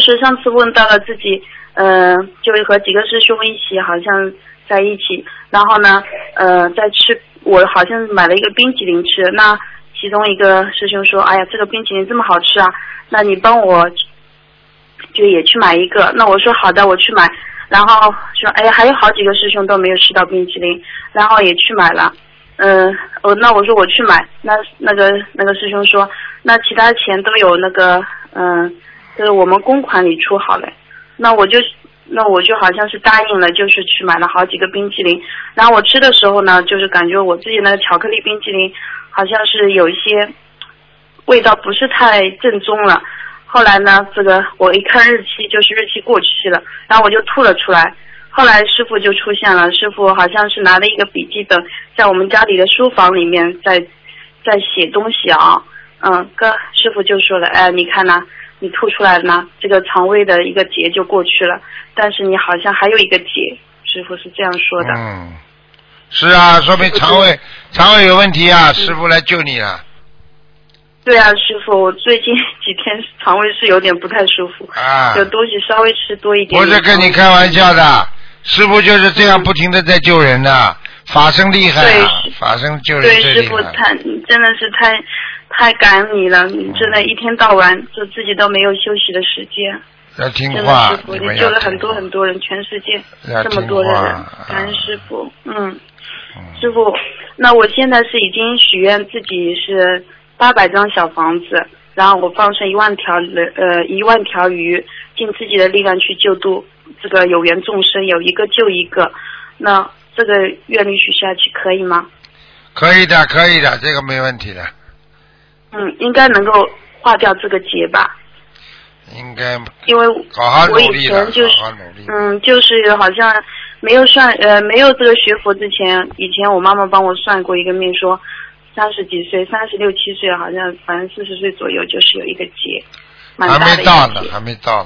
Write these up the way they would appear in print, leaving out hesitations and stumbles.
就是上次问到了自己，就和几个师兄一起，好像在一起，然后呢，在吃，我好像买了一个冰淇淋吃，那其中一个师兄说，哎呀，这个冰淇淋这么好吃啊，那你帮我就也去买一个，那我说好的，我去买，然后说，哎呀，还有好几个师兄都没有吃到冰淇淋，然后也去买了。那我说我去买，那个师兄说，那其他钱都有那个，就是我们公款里出好了，那我就好像是答应了，就是去买了好几个冰淇淋，然后我吃的时候呢，就是感觉我自己那个巧克力冰淇淋好像是有一些味道不是太正宗了，后来呢，这个我一看日期，就是日期过去了，然后我就吐了出来。后来师傅就出现了，师傅好像是拿了一个笔记本，在我们家里的书房里面在写东西啊。师傅就说了，哎，你看呐，你吐出来了呢，这个肠胃的一个结就过去了，但是你好像还有一个结，师傅是这样说的。 是啊，说明肠胃有问题啊，师傅来救你了。 对啊，师傅，我最近几天肠胃是有点不太舒服，有东西稍微吃多一点。 不是跟你开玩笑的，师傅就是这样不停的在救人的，法身厉害啊，法身救人最厉害。 对，师傅真的是太感恩你了，你真的一天到晚就自己都没有休息的时间。 要听话， 师傅，你救了很多很多人，全世界这么多的人，感恩师傅。师傅，那我现在是已经许愿自己是800张小房子，然后我放生1万条鱼，尽自己的力量去救度这个有缘众生，有一个救一个。那这个愿力许下去可以吗？ 可以的，这个没问题的。 应该能够化掉这个结吧。 应该。 因为我以前就是就是好像没有没有这个学佛之前，以前我妈妈帮我算过一个命，说30几岁，36、7岁，好像反正40岁左右就是有一个结，蛮大的一个结。 还没到呢。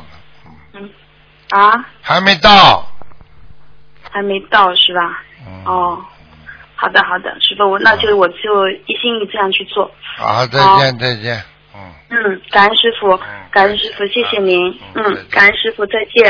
还没到是吧？好的，师傅，那就我就一心一这样去做。 好，再见。 感恩师傅，谢谢您。感恩师傅，再见。